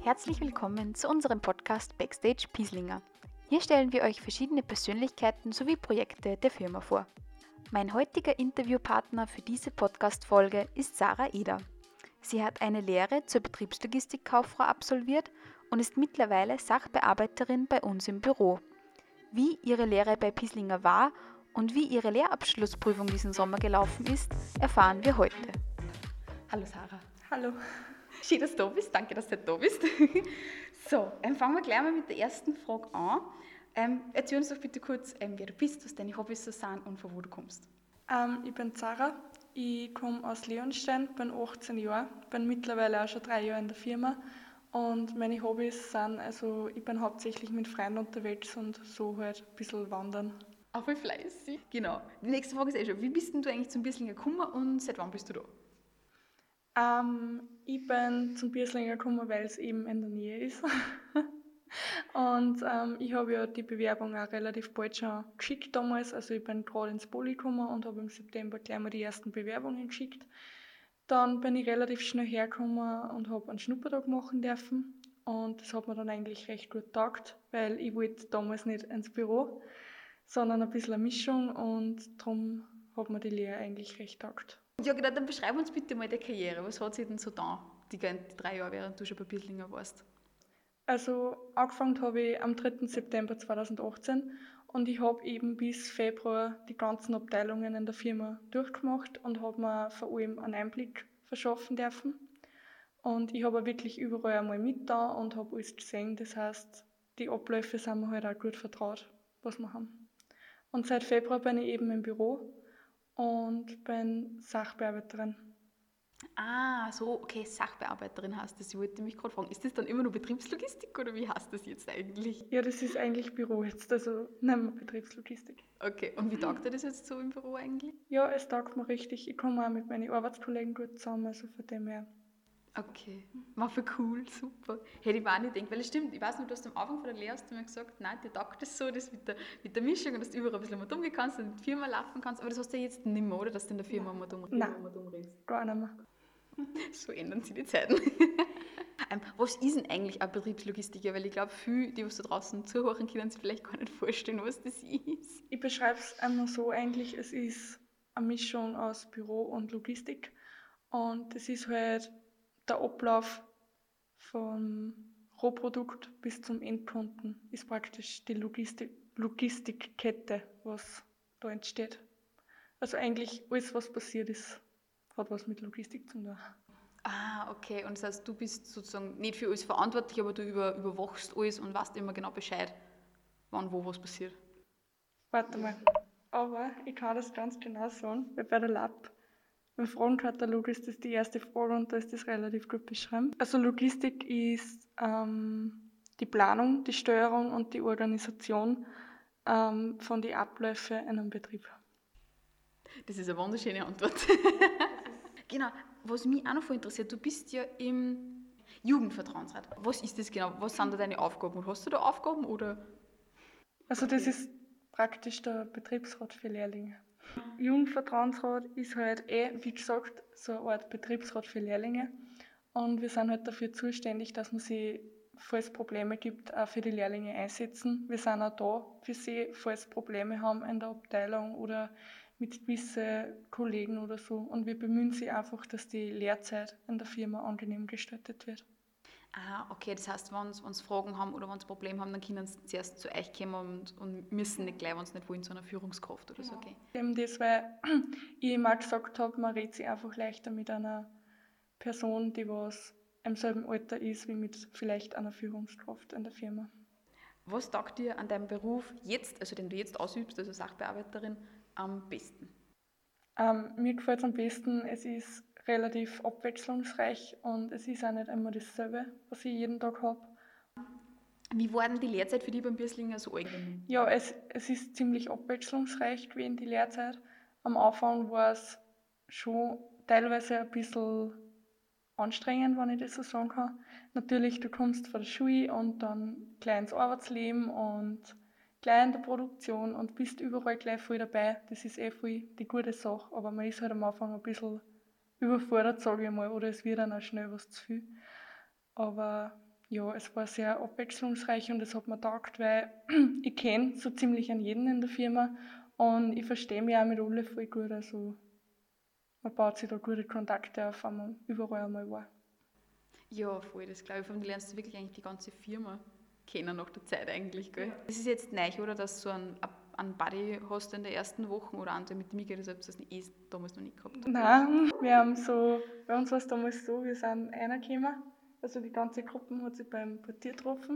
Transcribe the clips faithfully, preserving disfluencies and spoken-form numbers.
Herzlich willkommen zu unserem Podcast Backstage Pieslinger. Hier stellen wir euch verschiedene Persönlichkeiten sowie Projekte der Firma vor. Mein heutiger Interviewpartner für diese Podcast-Folge ist Sarah Eder. Sie hat eine Lehre zur Betriebslogistikkauffrau absolviert und ist mittlerweile Sachbearbeiterin bei uns im Büro. Wie ihre Lehre bei Pieslinger war und wie ihre Lehrabschlussprüfung diesen Sommer gelaufen ist, erfahren wir heute. Hallo Sarah. Hallo. Schön, dass du da bist. Danke, dass du da bist. So, ähm, fangen wir gleich mal mit der ersten Frage an. Ähm, erzähl uns doch bitte kurz, ähm, wer du bist, was deine Hobbys so sind und von wo du kommst. Ähm, ich bin Sarah, ich komme aus Leonstein, bin achtzehn Jahre, bin mittlerweile auch schon drei Jahre in der Firma und meine Hobbys sind, also ich bin hauptsächlich mit Freunden unterwegs und so halt ein bisschen wandern. Auch voll fleißig. Genau. Die nächste Frage ist eh schon, wie bist denn du eigentlich zum Bieslinger gekommen und seit wann bist du da? Ähm, ich bin zum Bieslinger gekommen, weil es eben in der Nähe ist. Und ähm, ich habe ja die Bewerbung auch relativ bald schon geschickt damals. Also ich bin gerade ins Poly gekommen und habe im September gleich mal die ersten Bewerbungen geschickt. Dann bin ich relativ schnell hergekommen und habe einen Schnuppertag machen dürfen. Und das hat mir dann eigentlich recht gut getaugt, weil ich wollte damals nicht ins Büro, sondern ein bisschen eine Mischung und darum hat mir die Lehre eigentlich recht getaugt. Ja, genau, dann beschreib uns bitte mal die Karriere. Was hat sich denn so da, die ganzen drei Jahre, während du schon bei Bieslinger warst? Also angefangen habe ich am dritten September zweitausendachtzehn und ich habe eben bis Februar die ganzen Abteilungen in der Firma durchgemacht und habe mir vor allem einen Einblick verschaffen dürfen. Und ich habe auch wirklich überall einmal mit da und habe alles gesehen. Das heißt, die Abläufe sind mir halt auch gut vertraut, was wir haben. Und seit Februar bin ich eben im Büro und bin Sachbearbeiterin. Ah, so, okay, Sachbearbeiterin heißt das. Ich wollte mich gerade fragen, ist das dann immer nur Betriebslogistik oder wie heißt das jetzt eigentlich? Ja, das ist eigentlich Büro jetzt, also nicht mehr Betriebslogistik. Okay, und wie taugt dir das jetzt so im Büro eigentlich? Ja, es taugt mir richtig. Ich komme auch mit meinen Arbeitskollegen gut zusammen, also von dem her. Okay, war voll cool, super. Hätte ich mir auch nicht gedacht, weil es stimmt, ich weiß noch, du hast am Anfang von der Lehre hast du mir gesagt, nein, dir taugt das so, das mit der, mit der Mischung und dass du überall ein bisschen mal dumm gehen kannst und in die Firma laufen kannst, aber das hast du ja jetzt nicht mehr, oder? Dass du in der Firma mal dumm, Nein. mal dumm rennst. Gar nicht mehr. So ändern sich die Zeiten. ähm, was ist denn eigentlich ein Betriebslogistiker? Weil ich glaube, viele, die was da draußen zuhören, können sich vielleicht gar nicht vorstellen, was das ist. Ich beschreibe es einmal so eigentlich, es ist eine Mischung aus Büro und Logistik und es ist halt der Ablauf vom Rohprodukt bis zum Endkunden ist praktisch die Logistik, Logistikkette, was da entsteht. Also eigentlich alles, was passiert ist, hat was mit Logistik zu tun. Ah, okay. Und das heißt, du bist sozusagen nicht für alles verantwortlich, aber du über, überwachst alles und weißt immer genau Bescheid, wann wo was passiert. Warte mal. Aber ich kann das ganz genau sagen, weil bei der Lab, beim Fragenkatalog ist das die erste Frage und da ist das relativ gut beschrieben. Also Logistik ist ähm, die Planung, die Steuerung und die Organisation ähm, von den Abläufen in einem Betrieb. Das ist eine wunderschöne Antwort. Genau, was mich auch noch voll interessiert, du bist ja im Jugendvertrauensrat. Was ist das genau? Was sind da deine Aufgaben? Und hast du da Aufgaben oder? Also das ist praktisch der Betriebsrat für Lehrlinge. Jugendvertrauensrat ist halt eh, wie gesagt, so eine Art Betriebsrat für Lehrlinge. Und wir sind halt dafür zuständig, dass man sie, falls es Probleme gibt, auch für die Lehrlinge einsetzen. Wir sind auch da für sie, falls sie Probleme haben in der Abteilung oder mit gewissen Kollegen oder so. Und wir bemühen sie einfach, dass die Lehrzeit in der Firma angenehm gestaltet wird. Ah, okay, das heißt, wenn sie Fragen haben oder wenn sie Probleme haben, dann können sie zuerst zu euch kommen und, und müssen nicht gleich, wenn sie nicht wollen, zu einer Führungskraft oder so gehen. Eben das, weil ich immer gesagt habe, man redet sich einfach leichter mit einer Person, die was im selben Alter ist, wie mit vielleicht einer Führungskraft in der Firma. Was taugt dir an deinem Beruf jetzt, also den du jetzt ausübst, also Sachbearbeiterin, am besten? Ähm, mir gefällt es am besten, es ist relativ abwechslungsreich und es ist auch nicht immer dasselbe, was ich jeden Tag habe. Wie war denn die Lehrzeit für dich beim Bieslinger so allgemein? Ja, es, es ist ziemlich abwechslungsreich gewesen, die Lehrzeit. Am Anfang war es schon teilweise ein bisschen anstrengend, wenn ich das so sagen kann. Natürlich, du kommst von der Schule und dann gleich ins Arbeitsleben und gleich in der Produktion und bist überall gleich voll dabei. Das ist eh voll die gute Sache, aber man ist halt am Anfang ein bisschen überfordert, sage ich mal, oder es wird dann auch schnell was zu viel. Aber ja, es war sehr abwechslungsreich und es hat mir taugt, weil ich kenne so ziemlich an jeden in der Firma und ich verstehe mich auch mit allen voll gut. Also man baut sich da gute Kontakte auf, wenn man überall einmal war. Ja, voll, das glaube ich. Vor allem, du lernst du wirklich eigentlich die ganze Firma kennen nach der Zeit eigentlich, gell? Ja. Das ist jetzt neu, oder, dass du so einen, einen Buddy hast in der ersten Woche oder andere mit mir geht, das hast du das eh damals noch nicht gehabt? Nein, wir haben so, bei uns war es damals so, wir sind einer gekommen, also die ganze Gruppe hat sich beim Portier getroffen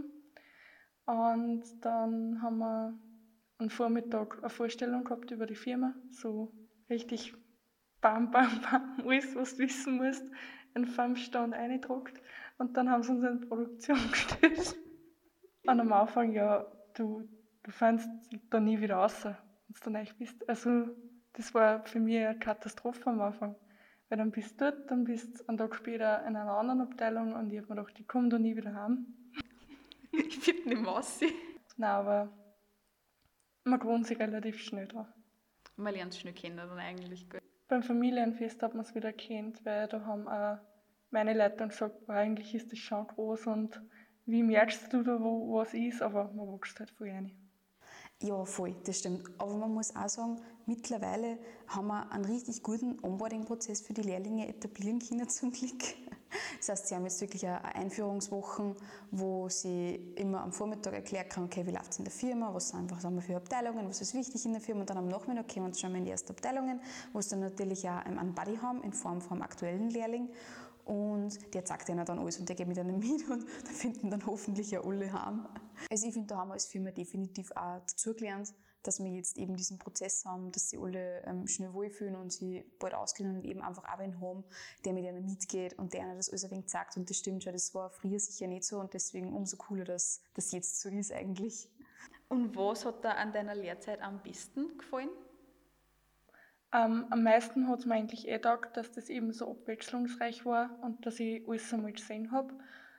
und dann haben wir am Vormittag eine Vorstellung gehabt über die Firma, so richtig bam, bam, bam, alles, was du wissen musst, in fünf Stunden reingedruckt und dann haben sie uns in die Produktion gestellt. Und am Anfang, ja, du, du findest da nie wieder raus, wenn du dann echt bist. Also das war für mich eine Katastrophe am Anfang. Weil dann bist du dort, dann bist du einen Tag später in einer anderen Abteilung und ich habe mir gedacht, ich komme da nie wieder heim. Ich finde nicht massig. Nein, aber man gewohnt sich relativ schnell dran. Man lernt es schnell kennen dann eigentlich, gell? Beim Familienfest hat man es wieder kennt, weil da haben auch meine Leute dann gesagt, boah, eigentlich ist das schon groß und wie merkst du da, wo was ist, aber man wächst halt voll rein. Ja, voll, das stimmt. Aber man muss auch sagen, mittlerweile haben wir einen richtig guten Onboarding-Prozess für die Lehrlinge etablieren können zum Glück. Das heißt, sie haben jetzt wirklich eine Einführungswochen, wo sie immer am Vormittag erklärt haben, okay, wie läuft es in der Firma, was sind einfach sagen wir, für Abteilungen, was ist wichtig in der Firma. Und dann am Nachmittag kommen sie schon mal in die ersten Abteilungen, wo sie dann natürlich auch einen Buddy haben in Form von einem aktuellen Lehrling. Und der zeigt ihnen dann alles und der geht mit ihnen mit und da finden dann hoffentlich ja alle heim. Also ich finde, da haben wir als Firma definitiv auch dazugelernt, dass wir jetzt eben diesen Prozess haben, dass sie alle ähm, schnell wohlfühlen und sie bald auskennen und eben einfach auch einen haben, der mit ihnen mitgeht und der ihnen das alles ein wenig sagt. Und das stimmt schon, das war früher sicher nicht so und deswegen umso cooler, dass das jetzt so ist eigentlich. Und was hat dir an deiner Lehrzeit am besten gefallen? Ähm, am meisten hat es mir eigentlich eh gedacht, dass das eben so abwechslungsreich war und dass ich alles einmal gesehen habe.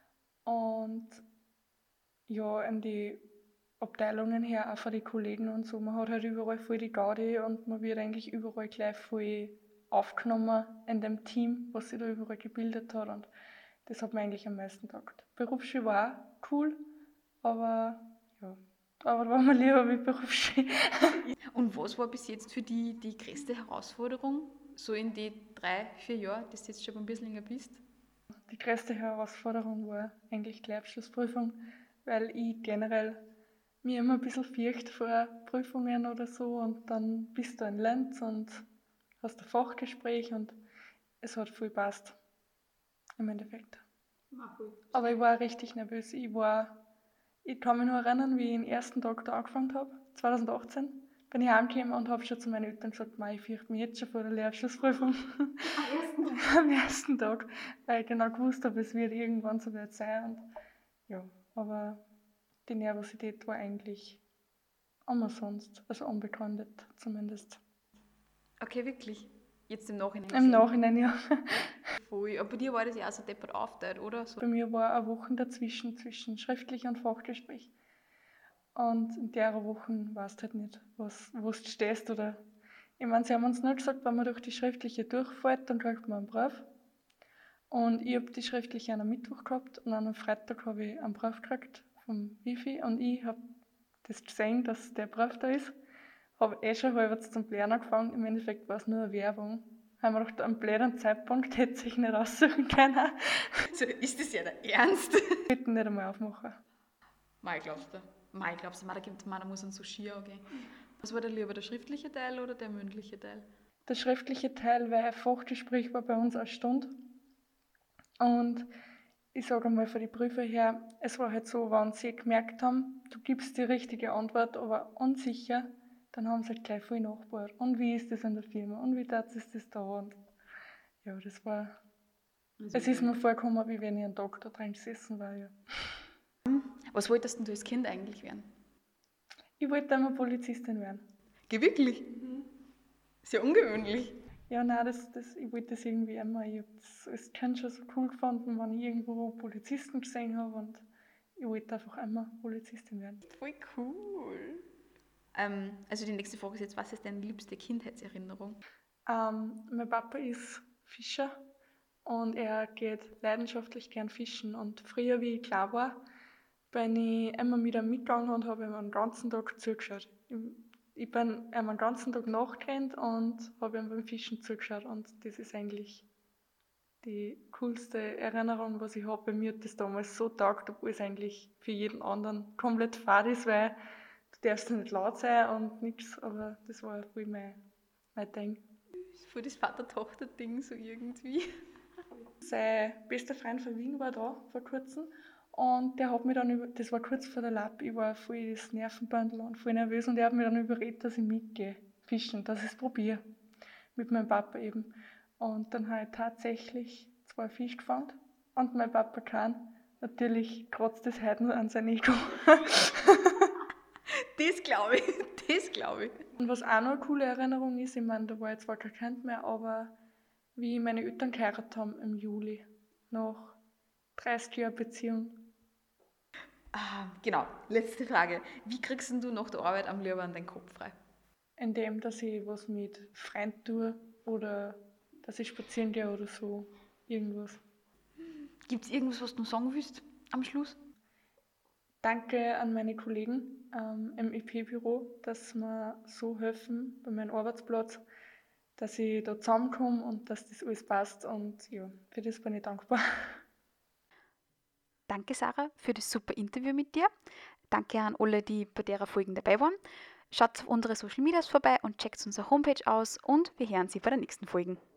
Und ja, in die Abteilungen her, auch von den Kollegen und so, man hat halt überall voll die Gaudi und man wird eigentlich überall gleich voll aufgenommen in dem Team, was sich da überall gebildet hat und das hat mir eigentlich am meisten gedacht. Berufsschule war auch cool, aber ja, aber da war mir lieber mit Berufsschule. Und was war bis jetzt für dich die größte Herausforderung, so in die drei, vier Jahre, dass du jetzt schon beim Bisslinger bist? Die größte Herausforderung war eigentlich die Abschlussprüfung, weil ich generell mir immer ein bisschen fürchte vor Prüfungen oder so und dann bist du in Lenz und hast ein Fachgespräch und es hat viel gepasst im Endeffekt. Aber ich war richtig nervös. Ich war, ich kann mich nur erinnern, wie ich den ersten Tag da angefangen habe, zwanzig achtzehn. Bin ich heimgekommen und habe schon zu meinen Eltern gesagt, ich fürchte mich jetzt schon vor der Lehrabschlussprüfung. Am ersten Tag? Am ersten Tag, weil ich genau gewusst habe, es wird irgendwann so weit sein. Und ja, aber die Nervosität war eigentlich umsonst, also unbegründet zumindest. Okay, wirklich? Jetzt im Nachhinein? Im Nachhinein, ja. Voll. Aber bei dir war das ja auch so deppert aufgeteilt, oder? So. Bei mir war eine Woche dazwischen, zwischen schriftlich und Fachgespräch. Und in der Woche weißt du halt nicht, was, wo du stehst. Oder ich meine, sie haben uns nur gesagt, wenn man durch die schriftliche durchfällt, dann kriegt man einen Brief. Und ich habe die schriftliche an einem Mittwoch gehabt und an einem Freitag habe ich einen Brief gekriegt vom Wifi. Und ich habe das gesehen, dass der Brief da ist. Habe eh schon halb zum Lernen angefangen. Im Endeffekt war es nur eine Werbung. Haben wir gedacht, am blöden Zeitpunkt hätte sich nicht aussuchen können. Also, ist das ja der Ernst? Ich hätte nicht einmal aufmachen. Mal glaubst du? Mal glaubst du, da gibt man, da muss ein so schier angehen. Was war der lieber, der schriftliche Teil oder der mündliche Teil? Der schriftliche Teil, weil ein Fachgespräch war bei uns eine Stunde. Und ich sage einmal von den Prüfer her, es war halt so, wenn sie gemerkt haben, du gibst die richtige Antwort, aber unsicher, dann haben sie halt gleich viel nachgebaut. Und wie ist das in der Firma? Und wie das ist das da? Und ja, das war. Also es ist mir vorgekommen, wie wenn ich einen Tag da drin gesessen war. Ja. Was wolltest du als Kind eigentlich werden? Ich wollte einmal Polizistin werden. Geh wirklich? Mhm. Sehr ungewöhnlich. Ja, nein, das, das, ich wollte das irgendwie immer. Ich habe das als Kind schon so cool gefunden, wenn ich irgendwo Polizisten gesehen habe. Und ich wollte einfach immer Polizistin werden. Voll cool. Ähm, also die nächste Frage ist jetzt, was ist deine liebste Kindheitserinnerung? Ähm, mein Papa ist Fischer und er geht leidenschaftlich gern fischen. Und früher, wie ich klar war, bin ich immer mit ihm mitgegangen und habe ihm den ganzen Tag zugeschaut. Ich, ich bin ihm den ganzen Tag nachgerannt und habe ihm beim Fischen zugeschaut. Und das ist eigentlich die coolste Erinnerung, was ich habe. Bei mir hat das damals so taugt, obwohl es eigentlich für jeden anderen komplett fad ist, weil du darfst nicht laut sein und nichts, aber das war voll mein, mein Ding. Für das Vater-Tochter-Ding so irgendwie. Sein bester Freund von Wien war da vor kurzem und der hat mich dann, über, das war kurz vor der Lab, ich war voll das Nervenbündel und voll nervös und er hat mich dann überredet, dass ich mitgehe fischen, dass ich es probiere. Mit meinem Papa eben. Und dann habe ich tatsächlich zwei Fische gefangen und mein Papa kann. Natürlich kratzt das heute an sein Ego. Das glaube ich, das glaube ich. Und was auch noch eine coole Erinnerung ist, ich meine, da war jetzt zwar kein Kind mehr, aber wie meine Eltern geheiratet haben im Juli, nach dreißig Jahren Beziehung. Ah, genau, letzte Frage. Wie kriegst du nach der Arbeit am liebsten deinen Kopf frei? Indem, dass ich was mit Freunden tue oder dass ich spazieren gehe oder so, irgendwas. Gibt es irgendwas, was du noch sagen willst am Schluss? Danke an meine Kollegen ähm, im I P-Büro, dass sie mir so helfen bei meinem Arbeitsplatz, dass ich da zusammenkomme und dass das alles passt. Und ja, für das bin ich dankbar. Danke, Sarah, für das super Interview mit dir. Danke an alle, die bei der Folge dabei waren. Schaut auf unsere Social Medias vorbei und checkt unsere Homepage aus und wir hören Sie bei der nächsten Folge.